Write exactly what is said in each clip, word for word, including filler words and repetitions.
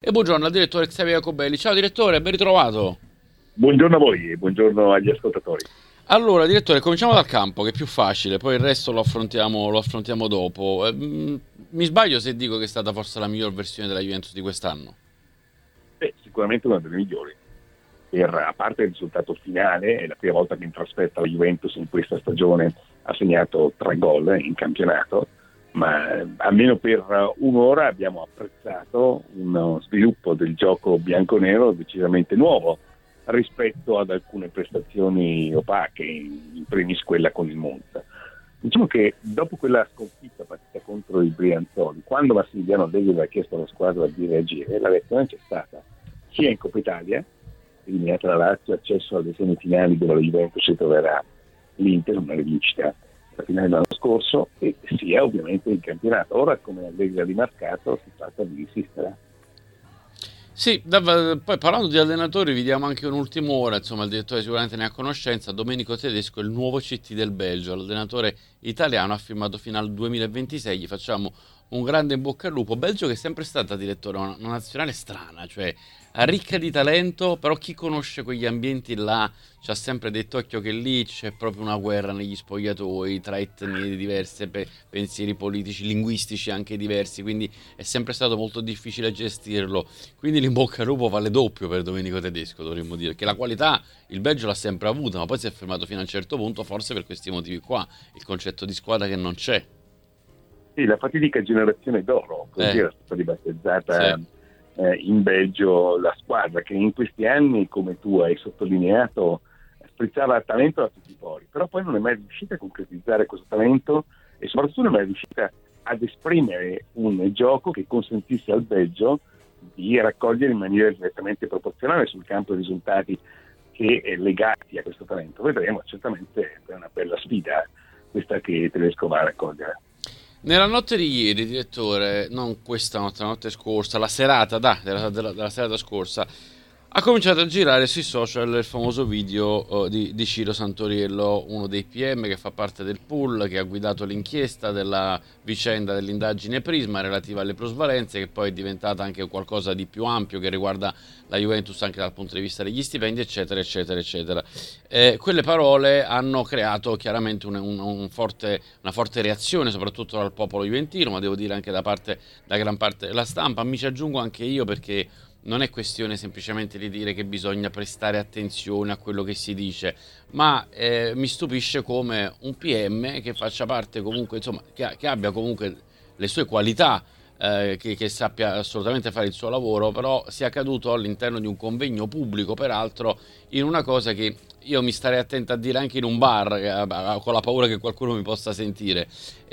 E buongiorno al direttore Xavier Jacobelli. Ciao direttore, ben ritrovato. Buongiorno a voi e buongiorno agli ascoltatori. Allora, direttore, cominciamo dal campo, che è più facile, poi il resto lo affrontiamo, lo affrontiamo dopo. Eh, mi sbaglio se dico che è stata forse la miglior versione della Juventus di quest'anno? Beh, sicuramente una delle migliori. Per, a parte il risultato finale, è la prima volta che in trasferta la Juventus in questa stagione ha segnato tre gol in campionato, ma almeno per un'ora abbiamo apprezzato uno sviluppo del gioco bianconero decisamente nuovo rispetto ad alcune prestazioni opache, in primis quella con il Monza. Diciamo che dopo quella sconfitta partita contro il Brianzoli, quando Massimiliano Allegri aveva chiesto alla squadra di reagire, la reazione c'è stata sia in Coppa Italia, eliminata la Lazio, accesso alle semifinali dove la Juventus si troverà l'Inter, una rivincita la finale dell'anno scorso, e sia ovviamente in campionato. Ora, come Allegri ha rimarcato, si tratta di insistere. Sì, da, poi parlando di allenatori vi diamo anche un'ultima ora, insomma il direttore sicuramente ne ha conoscenza. Domenico Tedesco è il nuovo C T del Belgio, l'allenatore italiano ha firmato fino al duemilaventisei, gli facciamo un grande in bocca al lupo. Belgio che è sempre stata, direttore, una, una nazionale strana, cioè ricca di talento, però chi conosce quegli ambienti là ci ha sempre detto occhio che lì c'è proprio una guerra negli spogliatoi tra etnie diverse, pe- pensieri politici, linguistici anche diversi, quindi è sempre stato molto difficile gestirlo. Quindi l'in bocca al lupo vale doppio per Domenico Tedesco, dovremmo dire, che la qualità il Belgio l'ha sempre avuta, ma poi si è fermato fino a un certo punto, forse per questi motivi qua, il concetto di squadra che non c'è. Sì, la fatidica generazione d'oro, così Eh. era stata ribattezzata Sì. eh, in Belgio la squadra che in questi anni, come tu hai sottolineato, sprizzava talento da tutti i pori, però poi non è mai riuscita a concretizzare questo talento e soprattutto non è mai riuscita ad esprimere un gioco che consentisse al Belgio di raccogliere in maniera direttamente proporzionale sul campo i risultati che eh, legati a questo talento. Vedremo, certamente è una bella sfida questa che Tedesco va a raccogliere. Nella notte di ieri, direttore, non questa notte, la notte scorsa, la serata, da, della, della, della serata scorsa, ha cominciato a girare sui social il famoso video uh, di, di Ciro Santoriello, uno dei P M che fa parte del pool, che ha guidato l'inchiesta della vicenda dell'indagine Prisma relativa alle plusvalenze, che poi è diventata anche qualcosa di più ampio che riguarda la Juventus anche dal punto di vista degli stipendi, eccetera, eccetera, eccetera. Eh, quelle parole hanno creato chiaramente un, un, un forte, una forte reazione, soprattutto dal popolo juventino, ma devo dire anche da parte, da gran parte della stampa. Mi ci aggiungo anche io, perché non è questione semplicemente di dire che bisogna prestare attenzione a quello che si dice, ma eh, mi stupisce come un P M che faccia parte comunque, insomma, che, che abbia comunque le sue qualità, eh, che, che sappia assolutamente fare il suo lavoro, però sia caduto all'interno di un convegno pubblico, peraltro in una cosa che io mi starei attento a dire anche in un bar, eh, con la paura che qualcuno mi possa sentire,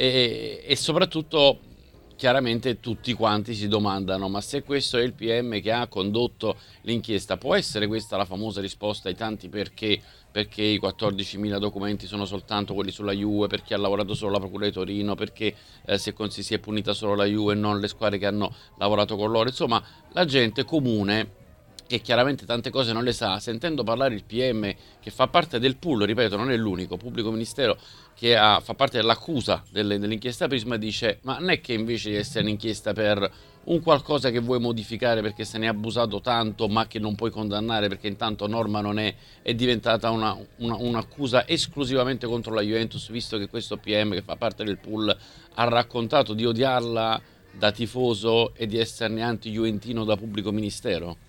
e, e soprattutto chiaramente tutti quanti si domandano: ma se questo è il P M che ha condotto l'inchiesta, può essere questa la famosa risposta ai tanti perché? Perché i quattordicimila documenti sono soltanto quelli sulla Juve, perché ha lavorato solo la Procura di Torino, perché eh, se così si è punita solo la Juve e non le squadre che hanno lavorato con loro. Insomma, la gente comune, che chiaramente tante cose non le sa, sentendo parlare il P M che fa parte del pool, ripeto, non è l'unico pubblico ministero che ha, fa parte dell'accusa delle, dell'inchiesta Prisma, dice: ma non è che invece di essere un'inchiesta per un qualcosa che vuoi modificare perché se ne è abusato tanto, ma che non puoi condannare perché intanto norma non è, è diventata una, una, un'accusa esclusivamente contro la Juventus, visto che questo P M che fa parte del pool ha raccontato di odiarla da tifoso e di esserne anti-juventino da pubblico ministero?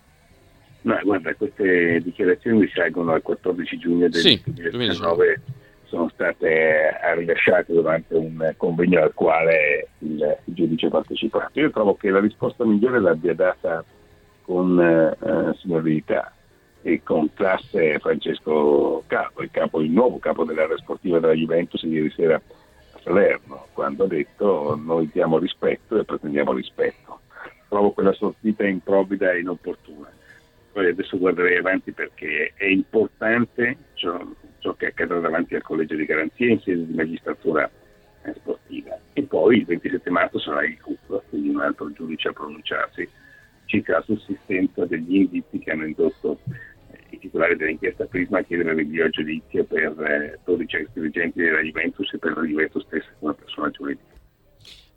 No, guarda, queste dichiarazioni risalgono al quattordici giugno del Sì, duemiladiciannove, sono state rilasciate durante un convegno al quale il, il giudice ha partecipato. Io trovo che la risposta migliore l'abbia data con eh, signorilità e con classe Francesco Capo, il, capo, il nuovo capo dell'area sportiva della Juventus ieri sera a Salerno, quando ha detto: noi diamo rispetto e pretendiamo rispetto. Trovo quella sortita improvvida e inopportuna. Poi adesso guarderei avanti, perché è importante ciò, ciò che accadrà davanti al collegio di garanzia in sede di magistratura eh, sportiva, e poi il ventisette marzo sarà il C U P, quindi un altro giudice a pronunciarsi circa la sussistenza degli indizi che hanno indotto eh, i titolari dell'inchiesta Prisma a chiedere rinvio a giudizio per eh, dodici ex dirigenti della Juventus e per la Juventus stessa come persona giuridica.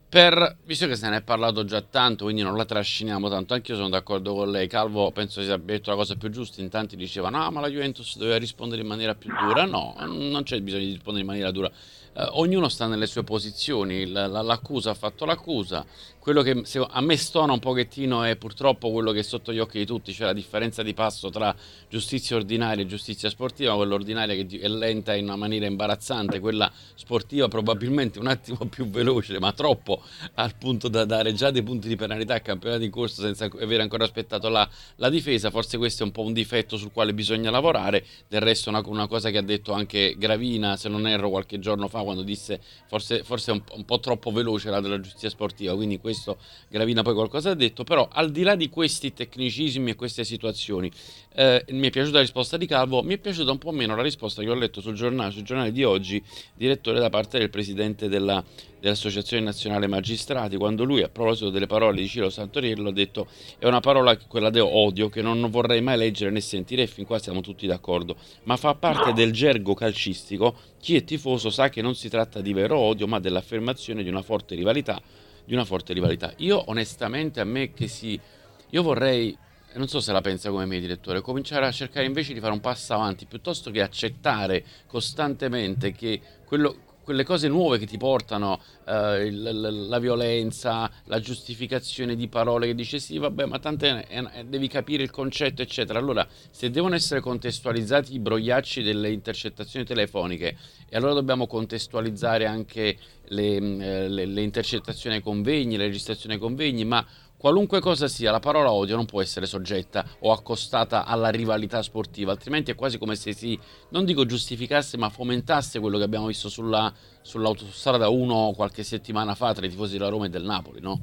Per, visto che se ne è parlato già tanto, quindi non la trasciniamo tanto, anche io sono d'accordo con lei. Calvo penso sia abbia detto la cosa più giusta. In tanti dicevano: ah, ma la Juventus doveva rispondere in maniera più dura. No, non c'è bisogno di rispondere in maniera dura. Eh, ognuno sta nelle sue posizioni. La- la- l'accusa ha fatto l'accusa. Quello che se- a me stona un pochettino è purtroppo quello che è sotto gli occhi di tutti, cioè la differenza di passo tra giustizia ordinaria e giustizia sportiva. Quella ordinaria che di- è lenta in una maniera imbarazzante, quella sportiva probabilmente un attimo più veloce, ma troppo al punto da dare già dei punti di penalità a campionati in corso senza aver ancora aspettato la, la difesa. Forse questo è un po' un difetto sul quale bisogna lavorare. Del resto una, una cosa che ha detto anche Gravina, se non erro, qualche giorno fa, quando disse forse, forse è un, un po' troppo veloce la della giustizia sportiva, quindi questo Gravina poi qualcosa ha detto. Però al di là di questi tecnicismi e queste situazioni, eh, mi è piaciuta la risposta di Calvo, mi è piaciuta un po' meno la risposta che ho letto sul giornale, sul giornale di oggi, direttore da parte del presidente della dell'Associazione Nazionale Magistrati, quando lui, a proposito delle parole di Ciro Santoriello, ha detto: è una parola, quella di odio, che non vorrei mai leggere né sentire, e fin qua siamo tutti d'accordo, ma fa parte del gergo calcistico. Chi è tifoso sa che non si tratta di vero odio, ma dell'affermazione di una forte rivalità, di una forte rivalità. Io onestamente, a me che si... Io vorrei, non so se la pensa come me, direttore, cominciare a cercare invece di fare un passo avanti, piuttosto che accettare costantemente che quello, quelle cose nuove che ti portano, eh, il- l- la violenza, la giustificazione di parole che dice sì, vabbè, ma tanto è- è- devi capire il concetto, eccetera. Allora, se devono essere contestualizzati i brogliacci delle intercettazioni telefoniche, e allora dobbiamo contestualizzare anche le, mh, eh, le- le intercettazioni ai convegni, le registrazioni ai convegni, ma qualunque cosa sia, la parola odio non può essere soggetta o accostata alla rivalità sportiva, altrimenti è quasi come se si, non dico giustificasse, ma fomentasse quello che abbiamo visto sulla, sull'autostrada uno qualche settimana fa tra i tifosi della Roma e del Napoli, no?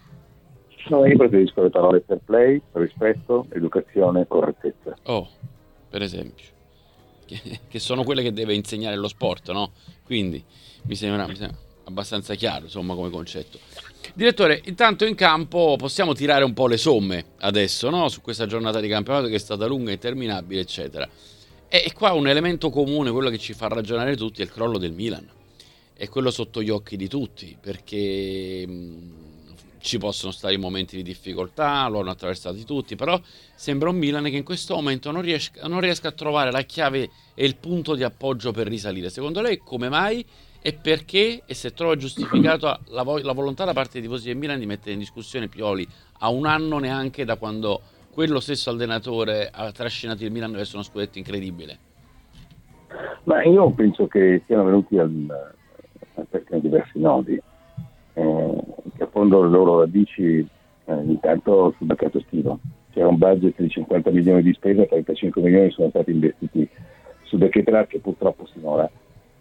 No, io preferisco le parole fair play, rispetto, educazione, correttezza. Oh, per esempio, che, che sono quelle che deve insegnare lo sport, no? Quindi mi sembra, mi sembra abbastanza chiaro, insomma, come concetto. Direttore, intanto in campo possiamo tirare un po' le somme adesso, no? Su questa giornata di campionato che è stata lunga, interminabile, eccetera. E, e qua un elemento comune, quello che ci fa ragionare tutti, è il crollo del Milan. È quello sotto gli occhi di tutti, perché mh, ci possono stare momenti di difficoltà, lo hanno attraversati tutti, però sembra un Milan che in questo momento non riesca, non riesca a trovare la chiave e il punto di appoggio per risalire. Secondo lei come mai e perché, e se trova giustificata la, vo- la volontà da parte dei tifosi del Milan di mettere in discussione Pioli a un anno neanche da quando quello stesso allenatore ha trascinato il Milan verso uno scudetto incredibile? Ma io penso che siano venuti al, al pettine diversi nodi, eh, che affondano le loro radici eh, intanto sul mercato estivo. C'era un budget di cinquanta milioni di spesa, trentacinque milioni sono stati investiti su De Ketelaere, che purtroppo sinora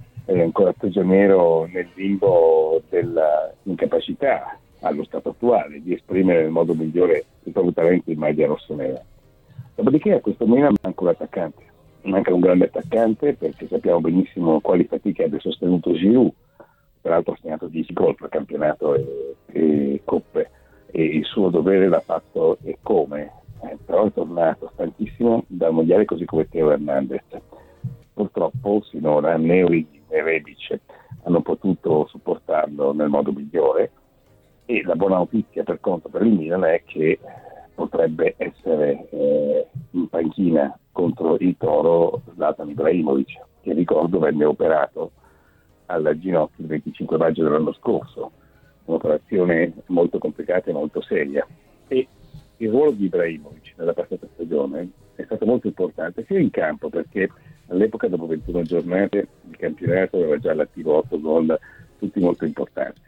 è ancora prigioniero nel limbo della incapacità allo stato attuale di esprimere nel modo migliore i propri talenti in maglia rossonera. Dopodiché a questo Milan manca un attaccante, manca un grande attaccante, perché sappiamo benissimo quali fatiche abbia sostenuto Giroud, peraltro ha segnato dieci gol per campionato e, e coppe, e il suo dovere l'ha fatto e come, eh, però è tornato stanchissimo dal mondiale, così come Teo Hernandez. Purtroppo sinora né Origi né Rebic hanno potuto supportarlo nel modo migliore, e la buona notizia per conto per il Milan è che potrebbe essere eh, in panchina contro il Toro Zlatan Ibrahimovic, che ricordo venne operato al ginocchio il venticinque maggio dell'anno scorso, un'operazione molto complicata e molto seria, e il ruolo di Ibrahimovic nella passata stagione è stato molto importante sia in campo, perché all'epoca, dopo ventuno giornate, il campionato aveva già all'attivo otto gol, tutti molto importanti,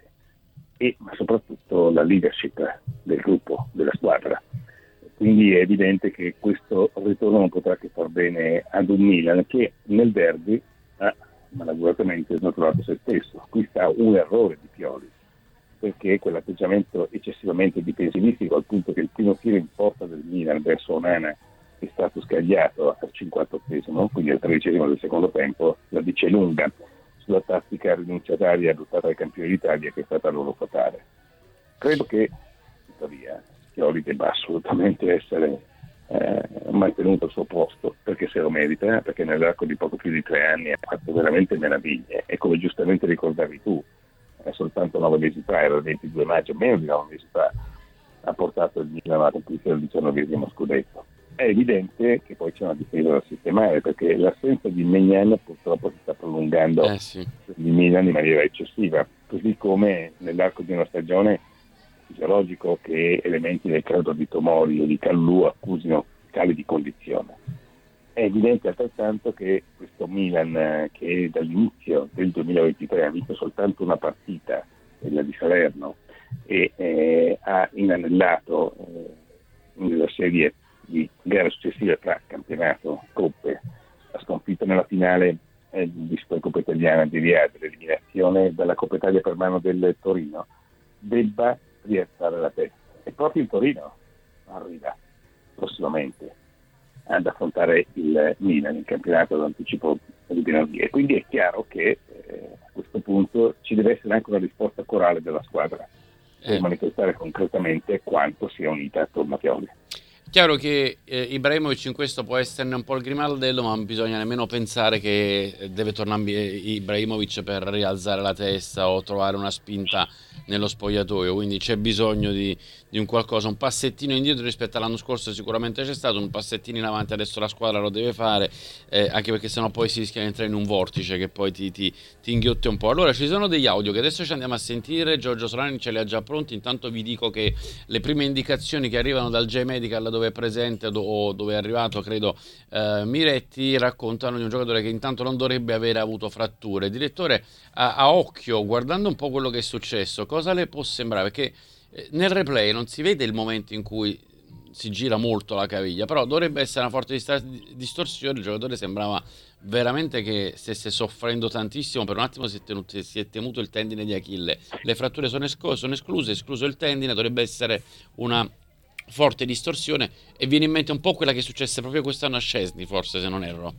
e ma soprattutto la leadership del gruppo, della squadra. Quindi è evidente che questo ritorno non potrà che far bene ad un Milan che nel derby ha malauguratamente snaturato se stesso. Qui sta un errore di Pioli, perché quell'atteggiamento eccessivamente difensivistico, al punto che il primo tiro in porta del Milan verso Onana è stato scagliato al cinquantottesimo, quindi al tredicesimo del secondo tempo, la dice lunga sulla tattica rinunciataria adottata dai campioni d'Italia, che è stata loro fatale. Credo che, tuttavia, Pioli debba assolutamente essere eh, mantenuto al suo posto, perché se lo merita, eh, perché nell'arco di poco più di tre anni ha fatto veramente meraviglie, e come giustamente ricordavi tu, eh, soltanto nove mesi fa, era il ventidue maggio, meno di nove mesi fa, ha portato il Milan alla conquista del diciannovesimo scudetto. È evidente che poi c'è una difesa da sistemare, perché l'assenza di Maignan purtroppo si sta prolungando eh sì. di Milan in maniera eccessiva, così come nell'arco di una stagione fisiologico che elementi del credo di Tomori o di Callù accusino cali di condizione. È evidente altrettanto che questo Milan, eh, che dall'inizio del duemilaventitré ha vinto soltanto una partita, quella di Salerno, e eh, ha inanellato eh, nella serie di gare successive tra campionato, coppe, ha sconfitto nella finale eh, di Supercoppa italiana di Riyadh, l'eliminazione dalla Coppa Italia per mano del Torino, debba rialzare la testa. E proprio il Torino arriva prossimamente ad affrontare il Milan in campionato d'anticipo di Benalghe. Quindi è chiaro che eh, a questo punto ci deve essere anche una risposta corale della squadra per Eh. manifestare concretamente quanto sia unita attorno a Pioli. Chiaro che eh, Ibrahimovic in questo può esserne un po' il grimaldello, ma non bisogna nemmeno pensare che deve tornare Ibrahimovic per rialzare la testa o trovare una spinta nello spogliatoio, quindi c'è bisogno di, di un qualcosa, un passettino indietro rispetto all'anno scorso sicuramente c'è stato, un passettino in avanti adesso la squadra lo deve fare, eh, anche perché sennò poi si rischia di entrare in un vortice che poi ti, ti, ti inghiotte un po'. Allora ci sono degli audio che adesso ci andiamo a sentire, Giorgio Solani ce li ha già pronti, intanto vi dico che le prime indicazioni che arrivano dal J-Medical dove è presente o dove è arrivato credo eh, Miretti raccontano di un giocatore che intanto non dovrebbe avere avuto fratture. Direttore, a, a occhio, guardando un po' quello che è successo, cosa le può sembrare? Perché eh, nel replay non si vede il momento in cui si gira molto la caviglia, però dovrebbe essere una forte dist- distorsione. Il giocatore sembrava veramente che stesse soffrendo tantissimo, per un attimo si è, tenuto, si è temuto il tendine di Achille. Le fratture sono, esco- sono escluse, escluso il tendine, dovrebbe essere una forte distorsione, e viene in mente un po' quella che successe proprio quest'anno a Szczesny, forse, se non erro.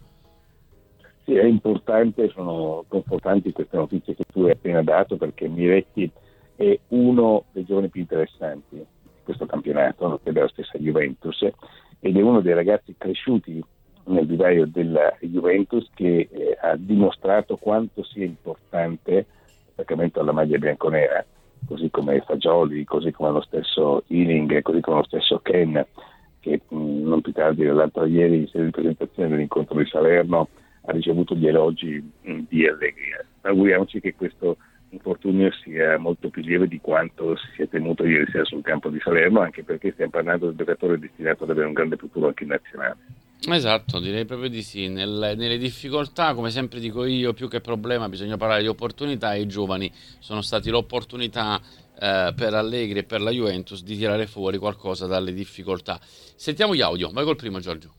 Sì, è importante, sono confortanti queste notizie che tu hai appena dato, perché Miretti è uno dei giovani più interessanti di questo campionato, non della stessa Juventus, ed è uno dei ragazzi cresciuti nel vivaio della Juventus che eh, ha dimostrato quanto sia importante l'attaccamento alla maglia bianconera, così come Fagioli, così come lo stesso Ealing, così come lo stesso Ken, che mh, non più tardi dell'altro ieri in sede di presentazione dell'incontro di Salerno ha ricevuto gli elogi mh, di allegria. Auguriamoci che questo infortunio sia molto più lieve di quanto si sia temuto ieri sera sul campo di Salerno, anche perché stiamo parlando di un giocatore destinato ad avere un grande futuro anche in nazionale. Esatto, direi proprio di sì. Nel, nelle difficoltà, come sempre dico io, più che problema bisogna parlare di opportunità, e i giovani sono stati l'opportunità eh, per Allegri e per la Juventus di tirare fuori qualcosa dalle difficoltà. Sentiamo gli audio, vai col primo, Giorgio.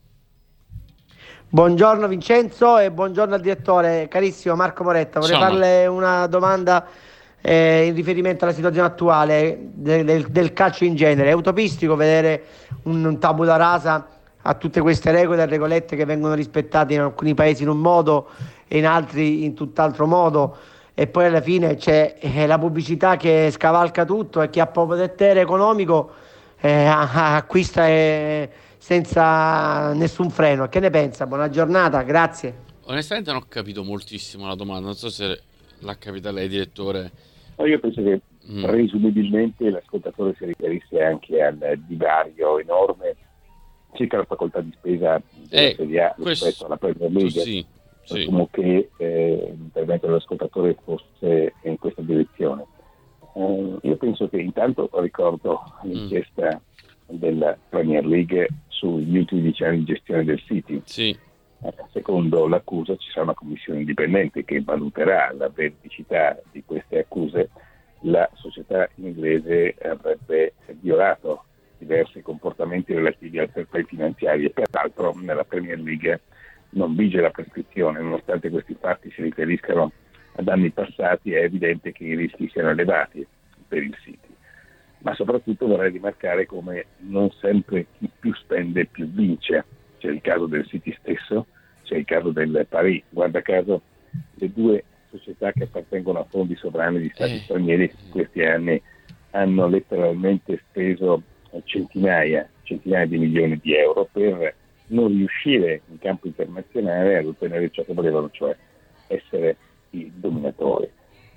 Buongiorno Vincenzo e buongiorno al direttore, carissimo Marco Moretta. Vorrei Ciao, farle una domanda eh, in riferimento alla situazione attuale de- del, del calcio in genere. È utopistico vedere un, un tabula rasa a tutte queste regole e regolette che vengono rispettate in alcuni paesi in un modo e in altri in tutt'altro modo, e poi alla fine c'è eh, la pubblicità che scavalca tutto e chi ha potere economico eh, acquista eh, senza nessun freno. Che ne pensa? Buona giornata, grazie. Onestamente non ho capito moltissimo la domanda, non so se l'ha capita lei, direttore. No, io penso che mm. presumibilmente l'ascoltatore si riferisse anche al divario enorme circa la facoltà di spesa della eh, Serie A questo, rispetto alla Premier League. Sì, sì. Come che eh, l'intervento dell'ascoltatore fosse in questa direzione. Eh, io penso che intanto ricordo l'inchiesta mm. della Premier League sugli ultimi dieci anni di gestione del City. Sì. Eh, secondo l'accusa ci sarà una commissione indipendente che valuterà la veridicità di queste accuse. La società inglese avrebbe violato diversi comportamenti relativi al fair play finanziario e peraltro nella Premier League non vige la prescrizione. Nonostante questi fatti si riferiscano ad anni passati, è evidente che i rischi siano elevati per il City. Ma soprattutto vorrei rimarcare come non sempre chi più spende più vince. C'è il caso del City stesso, c'è il caso del Paris. Guarda caso, le due società che appartengono a fondi sovrani di stati eh. stranieri in questi anni hanno letteralmente speso centinaia, centinaia di milioni di euro per non riuscire in campo internazionale ad ottenere ciò che volevano, cioè essere i dominatori.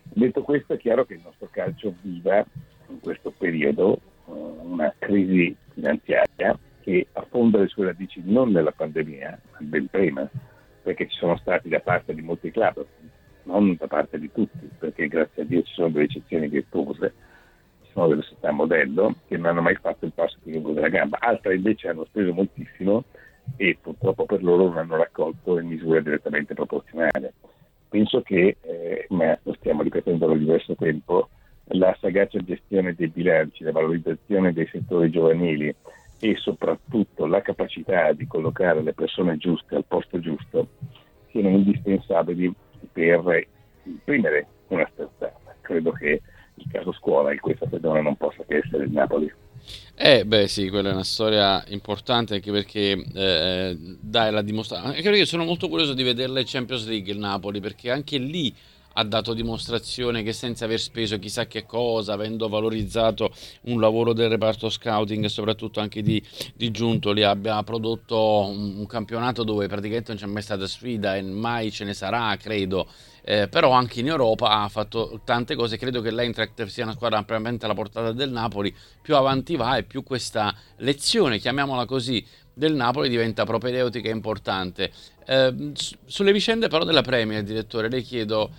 Detto questo, è chiaro che il nostro calcio viva in questo periodo una crisi finanziaria che affonda le sue radici non nella pandemia, ma ben prima, perché ci sono stati da parte di molti club, non da parte di tutti, perché grazie a Dio ci sono delle eccezioni virtuose, ci sono delle società modello che non hanno mai fatto il passo più lungo della gamba, altre invece hanno speso moltissimo e purtroppo per loro non hanno raccolto le misure direttamente proporzionali. Penso che, eh, ma lo stiamo ripetendo da diverso tempo, la sagacia gestione dei bilanci, la valorizzazione dei settori giovanili e soprattutto la capacità di collocare le persone giuste al posto giusto siano indispensabili per imprimere una sterzata. Credo che il caso scuola in questa stagione non possa che essere il Napoli. Eh beh sì, quella è una storia importante anche perché eh, dai la dimostrazione, anche perché sono molto curioso di vederla in Champions League il Napoli, perché anche lì ha dato dimostrazione che senza aver speso chissà che cosa, avendo valorizzato un lavoro del reparto scouting e soprattutto anche di, di Giuntoli, abbia prodotto un, un campionato dove praticamente non c'è mai stata sfida e mai ce ne sarà, credo. Eh, però anche in Europa ha fatto tante cose. Credo che l'Eintracht sia una squadra ampiamente alla portata del Napoli. Più avanti va e più questa lezione, chiamiamola così, del Napoli diventa propedeutica e importante. Eh, sulle vicende però della Premier, direttore, le chiedo,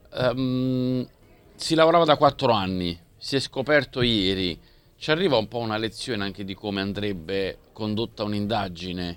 um, si lavorava da quattro anni, si è scoperto ieri, ci arriva un po' una lezione anche di come andrebbe condotta un'indagine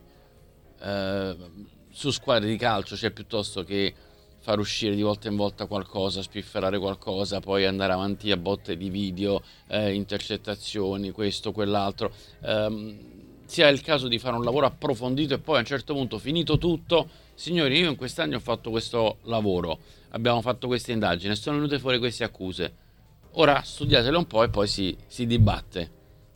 eh, su squadre di calcio, cioè piuttosto che far uscire di volta in volta qualcosa, spifferare qualcosa, poi andare avanti a botte di video, eh, intercettazioni, questo, quell'altro. Um, sia il caso di fare un lavoro approfondito e poi a un certo punto, finito tutto, signori, io in quest'anno ho fatto questo lavoro, abbiamo fatto queste indagini, sono venute fuori queste accuse, ora studiatele un po' e poi si, si dibatte.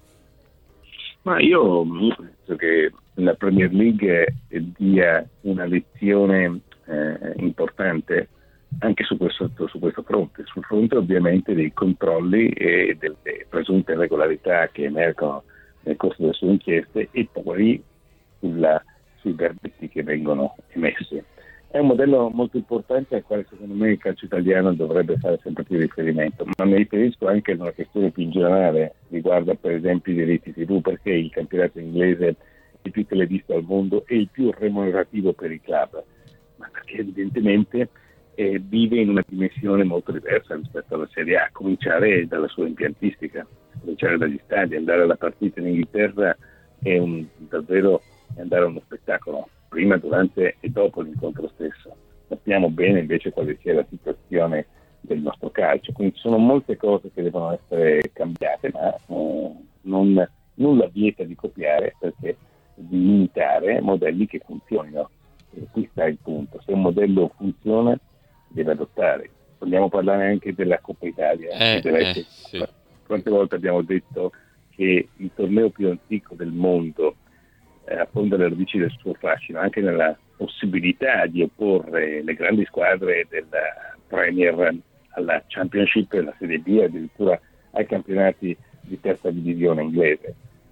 Ma io penso che la Premier League dia una lezione eh, importante anche su questo, su questo fronte, sul fronte ovviamente dei controlli e delle presunte irregolarità che emergono nel corso delle sue inchieste e poi sulla, sui verdetti che vengono emessi. È un modello molto importante al quale secondo me il calcio italiano dovrebbe fare sempre più riferimento, ma mi riferisco anche ad una questione più in generale, riguarda per esempio i diritti tivù, perché il campionato inglese è il più televisto al mondo e il più remunerativo per i club, ma perché evidentemente eh, vive in una dimensione molto diversa rispetto alla Serie A, a cominciare dalla sua impiantistica, a cominciare dagli stadi. Andare alla partita in Inghilterra è un, davvero andare a uno spettacolo, prima, durante e dopo l'incontro stesso. Sappiamo bene invece quale sia la situazione del nostro calcio, quindi ci sono molte cose che devono essere cambiate, ma eh, non, nulla vieta di copiare, perché di imitare modelli che funzionino. E qui sta il punto: se un modello funziona deve adottare. Vogliamo parlare anche della Coppa Italia, Eh, della eh, sì. Quante volte abbiamo detto che il torneo più antico del mondo eh, affonda le radici del suo fascino anche nella possibilità di opporre le grandi squadre della Premier alla Championship, alla Serie B, addirittura ai campionati di terza divisione inglese.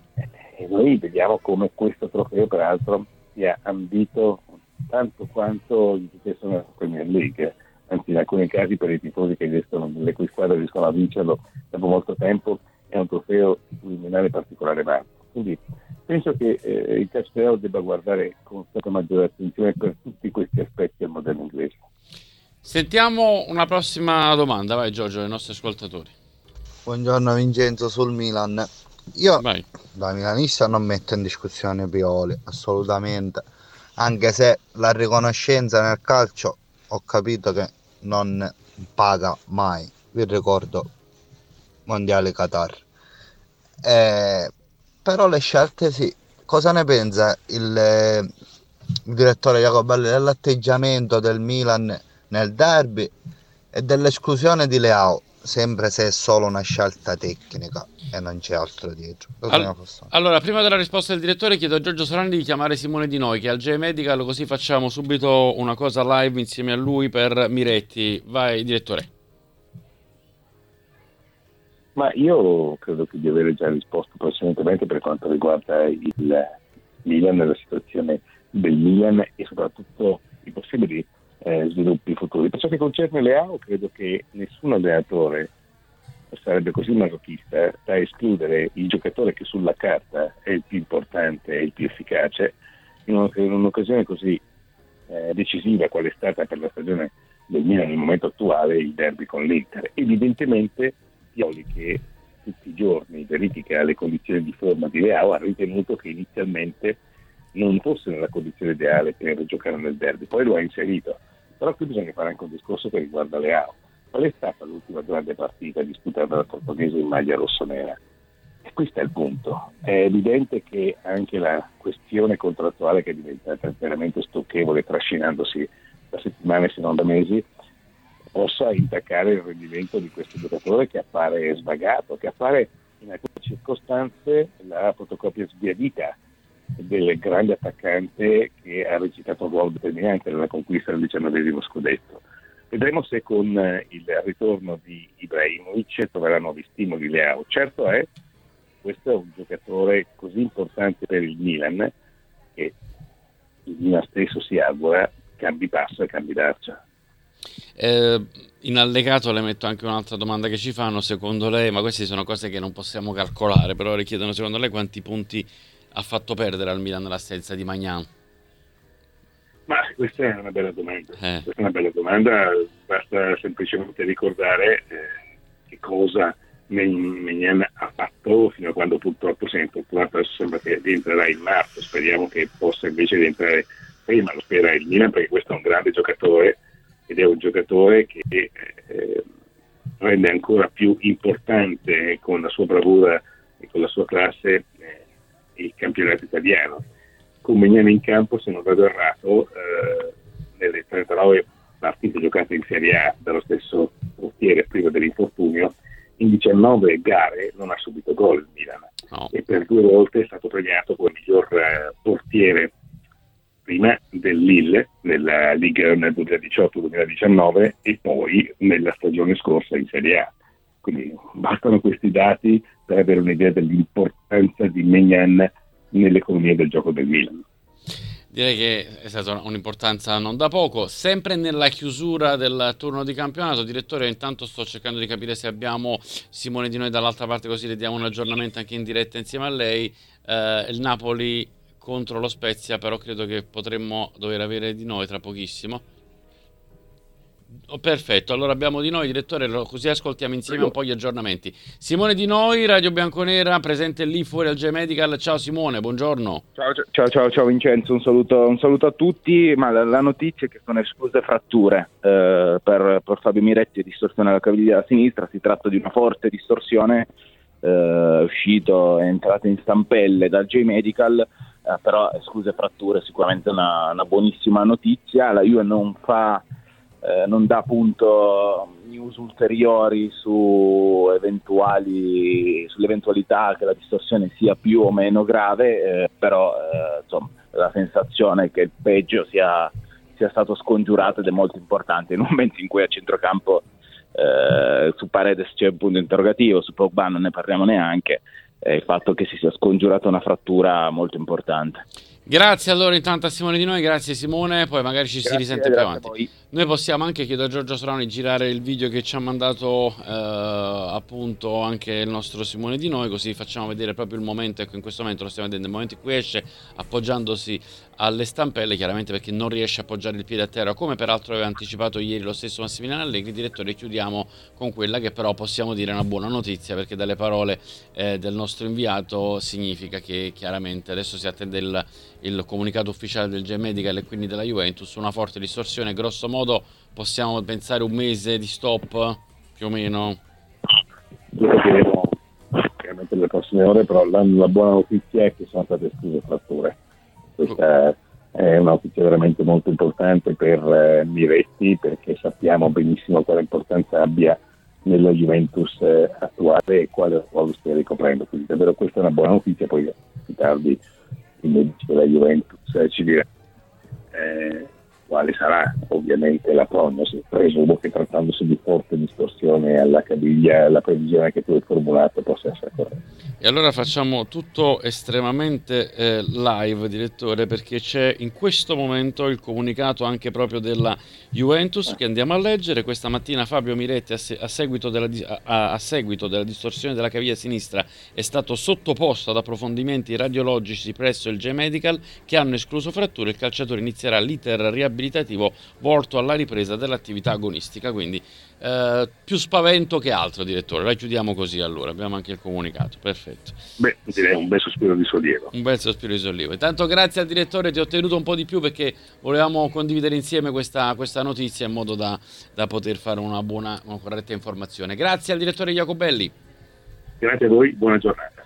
E noi vediamo come questo trofeo peraltro sia ambito tanto quanto il successo nella Premier League, anzi in alcuni casi per i tifosi che riescono, le cui squadre riescono a vincerlo dopo molto tempo, è un trofeo di cui non è particolare vanto. Quindi penso che eh, il calcio italiano debba guardare con stata maggiore attenzione per tutti questi aspetti al modello inglese. Sentiamo una prossima domanda, vai Giorgio, ai nostri ascoltatori. Buongiorno Vincenzo, sul Milan. Io Vai. da milanista non metto in discussione Pioli, assolutamente, anche se la riconoscenza nel calcio ho capito che non paga mai. Vi ricordo Mondiale Qatar. Eh, però le scelte sì. Cosa ne pensa il, eh, il direttore Jacobelli dell'atteggiamento del Milan nel derby e dell'esclusione di Leao, sempre se è solo una scelta tecnica e non c'è altro dietro? All- allora, prima della risposta del direttore, chiedo a Giorgio Solani di chiamare Simone Di Noi, che è al J Medical, così facciamo subito una cosa live insieme a lui per Miretti. Vai, direttore. Ma io credo che di avere già risposto precedentemente per quanto riguarda il Milan, la situazione del Milan e soprattutto i possibili eh, sviluppi futuri. Per ciò che concerne Leao, credo che nessun allenatore sarebbe così masochista da escludere il giocatore che sulla carta è il più importante e il più efficace in, in un'occasione così eh, decisiva qual è stata per la stagione del Milan nel momento attuale il derby con l'Inter. Evidentemente Pioli, che tutti i giorni verifica le condizioni di forma di Leao, ha ritenuto che inizialmente non fosse nella condizione ideale per giocare nel derby, poi lo ha inserito. Però qui bisogna fare anche un discorso che riguarda Leao. Qual è stata l'ultima grande partita disputata dal portoghese in maglia rossonera? E questo è il punto. È evidente che anche la questione contrattuale, che è diventata veramente stucchevole, trascinandosi da settimane se non da mesi, possa intaccare il rendimento di questo giocatore che appare svagato, che appare in alcune circostanze la fotocopia sbiadita del grande attaccante che ha recitato un ruolo determinante nella conquista del diciannovesimo scudetto. Vedremo se con il ritorno di Ibrahimovic troverà nuovi stimoli Leao. Certo è, questo è un giocatore così importante per il Milan che il Milan stesso si augura cambi passo e cambi marcia. Eh, in allegato le metto anche un'altra domanda che ci fanno. Secondo lei, ma queste sono cose che non possiamo calcolare, però richiedono, secondo lei quanti punti ha fatto perdere al Milan l'assenza di Maignan? Ma questa è una bella domanda. Eh. Questa è una bella domanda, basta semplicemente ricordare eh, che cosa Maignan ha fatto fino a quando purtroppo si è infortunato. Adesso sembra che rientrerà in marzo, speriamo che possa invece rientrare prima, lo spera il Milan, perché questo è un grande giocatore ed è un giocatore che eh, rende ancora più importante con la sua bravura e con la sua classe eh, il campionato italiano. Con Maignan in campo, se non vado errato, eh, nelle trentanove partite giocate in Serie A dallo stesso portiere prima dell'infortunio, in diciannove gare non ha subito gol il Milan, no. E per due volte è stato premiato come miglior eh, portiere prima del Lille nella Liga nel duemiladiciotto duemiladiciannove e poi nella stagione scorsa in Serie A. Quindi bastano questi dati per avere un'idea dell'importanza di Maignan nell'economia del gioco del Milan. Direi che è stata un'importanza non da poco. Sempre nella chiusura del turno di campionato, direttore, intanto sto cercando di capire se abbiamo Simone Di Noi dall'altra parte, così le diamo un aggiornamento anche in diretta insieme a lei. Eh, il Napoli contro lo Spezia, però credo che potremmo dover avere Di Noi tra pochissimo. Oh, perfetto, allora abbiamo Di Noi, direttore, così ascoltiamo insieme un po' gli aggiornamenti. Simone Di Noi, Radio Bianconera, presente lì fuori al J-Medical. Ciao Simone, buongiorno. Ciao, ciao, ciao, ciao Vincenzo, un saluto, un saluto a tutti. Ma la, la notizia è che sono escluse fratture eh, per, per Fabio Miretti e distorsione alla caviglia sinistra. Si tratta di una forte distorsione, eh, uscito, è entrato in stampelle dal J-Medical, eh, però escluse fratture, sicuramente una, una buonissima notizia. La Juve non fa... Eh, non dà appunto news ulteriori su eventuali sull'eventualità che la distorsione sia più o meno grave, eh, però eh, insomma la sensazione è che il peggio sia, sia stato scongiurato, ed è molto importante in un momento in cui a centrocampo eh, su Paredes c'è un punto interrogativo, su Pogba non ne parliamo neanche, eh, il fatto che si sia scongiurata una frattura molto importante. Grazie allora intanto a Simone Di Noi, grazie Simone, poi magari ci Grazie, si risente più avanti. voi. Noi possiamo anche chiedere a Giorgio Sorano di girare il video che ci ha mandato eh, appunto anche il nostro Simone Di Noi, così facciamo vedere proprio il momento. Ecco, in questo momento lo stiamo vedendo, il momento in cui esce appoggiandosi alle stampelle, chiaramente perché non riesce a appoggiare il piede a terra, come peraltro aveva anticipato ieri lo stesso Massimiliano Allegri. Direttore, chiudiamo con quella che però possiamo dire è una buona notizia, perché dalle parole eh, del nostro inviato significa che chiaramente adesso si attende il il comunicato ufficiale del J-Medical e quindi della Juventus, una forte distorsione. Grosso modo possiamo pensare un mese di stop più o meno. Lo capiremo chiaramente nelle prossime ore, però la, la buona notizia è che sono state escluse fratture. Questa è una notizia veramente molto importante per eh, Miretti, perché sappiamo benissimo quale importanza abbia nella Juventus eh, attuale e quale ruolo stia ricoprendo. Quindi davvero questa è una buona notizia. Poi più tardi il medici della Juventus eh, ci dirà. Eh, quale sarà ovviamente la prognosi, presumo che trattandosi di forte distorsione alla caviglia la previsione che tu hai formulato possa essere corretta. E allora facciamo tutto estremamente eh, live, direttore, perché c'è in questo momento il comunicato anche proprio della Juventus che andiamo a leggere. Questa mattina Fabio Miretti a, se- a, seguito della, a-, a seguito della distorsione della caviglia sinistra è stato sottoposto ad approfondimenti radiologici presso il J-Medical che hanno escluso fratture. Il calciatore inizierà l'iter riabilitativo volto alla ripresa dell'attività agonistica, quindi eh, più spavento che altro, direttore. La chiudiamo così, allora abbiamo anche il comunicato. Perfetto. Beh, direi un bel sospiro di sollievo. Un bel sospiro di sollievo. Intanto grazie al direttore, ti ho tenuto un po' di più perché volevamo condividere insieme questa, questa notizia in modo da, da poter fare una buona, una corretta informazione. Grazie al direttore Jacobelli. Grazie a voi, buona giornata.